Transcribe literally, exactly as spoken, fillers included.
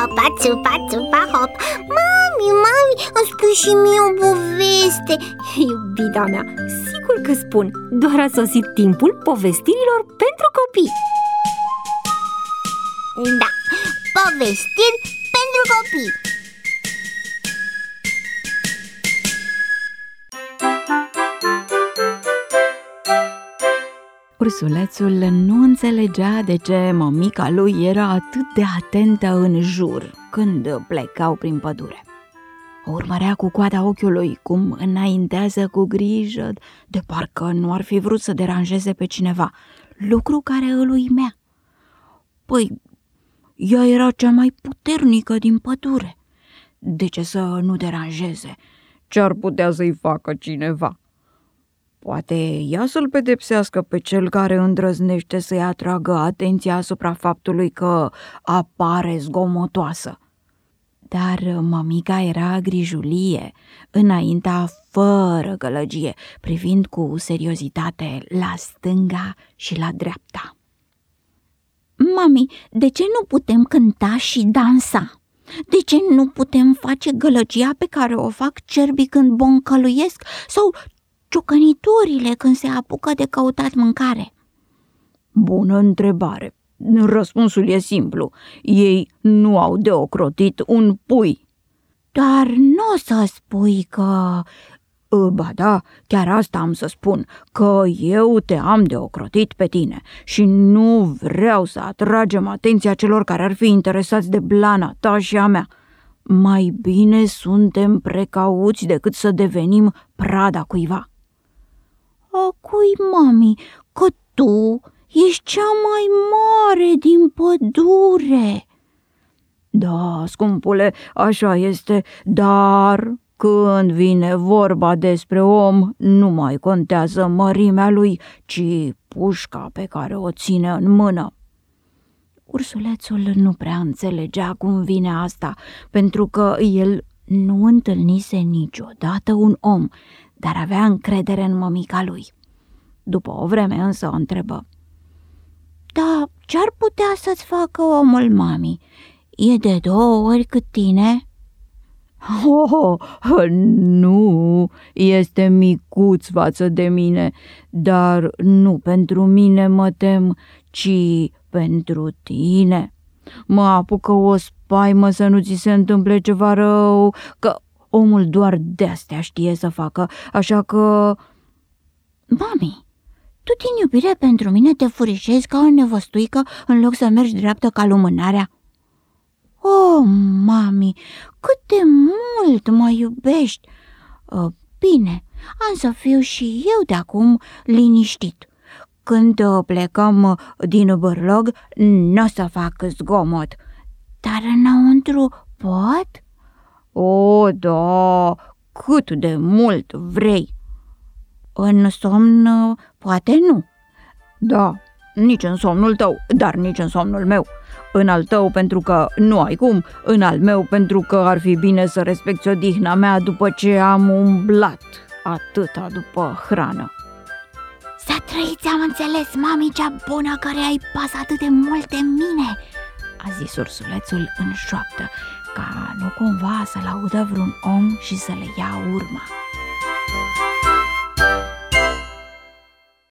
țupa, țupa, țupa, hop. Mami, mami, îmi spui și mie o poveste. Iubita mea, sigur că spun. Doar a sosit timpul povestirilor pentru copii. Da, povestiri pentru copii. Ursulețul nu înțelegea de ce mămica lui era atât de atentă în jur când plecau prin pădure. O urmărea cu coada ochiului, cum înaintează cu grijă, de parcă nu ar fi vrut să deranjeze pe cineva, lucru care îl uimea. Păi, ea era cea mai puternică din pădure. De ce să nu deranjeze? Ce-ar putea să-i facă cineva? Poate ea să-l pedepsească pe cel care îndrăznește să-i atragă atenția asupra faptului că apare zgomotoasă. Dar mămica era grijulie, înaintea fără gălăgie, privind cu seriozitate la stânga și la dreapta. Mami, de ce nu putem cânta și dansa? De ce nu putem face gălăgia pe care o fac cerbii când boncăluiesc sau ciocăniturile când se apucă de căutat mâncare? Bună întrebare. Răspunsul e simplu. Ei nu au de ocrotit un pui. Dar nu o să spui că... Ba da, chiar asta am să spun, că eu te am de ocrotit pe tine și nu vreau să atragem atenția celor care ar fi interesați de blana ta și a mea. Mai bine suntem precauți decât să devenim prada cuiva. A cui, mami, că tu ești cea mai mare din pădure. Da, scumpule, așa este, dar când vine vorba despre om, nu mai contează mărimea lui, ci pușca pe care o ține în mână. Ursulețul nu prea înțelegea cum vine asta, pentru că el nu întâlnise niciodată un om, dar avea încredere în mămica lui. După o vreme însă o întrebă: Da, ce-ar putea să-ți facă omul, mami? E de două ori cât tine? Oh, nu, este micuț față de mine, dar nu pentru mine mă tem, ci pentru tine. Mă apucă o spaimă să nu ți se întâmple ceva rău, că omul doar de-astea știe să facă, așa că... Mami, tu din iubire pentru mine te furișezi ca o nevăstuică în loc să mergi dreaptă ca lumânarea? Oh, mami, cât de mult mă iubești! Bine, am să fiu și eu de acum liniștit. Când plecăm din bârlog, n-o să fac zgomot. Dar înăuntru pot? O, da, cât de mult vrei. În somn poate nu. Da, nici în somnul tău, dar nici în somnul meu. În al tău pentru că nu ai cum, în al meu pentru că ar fi bine să respecti odihna mea după ce am umblat atâta după hrană. Să trăiți, am înțeles, mami, cea bună care ai pas atât de mult de mine, a zis ursulețul în șoaptă, ca nu cumva să-l audă vreun om și să le ia urma.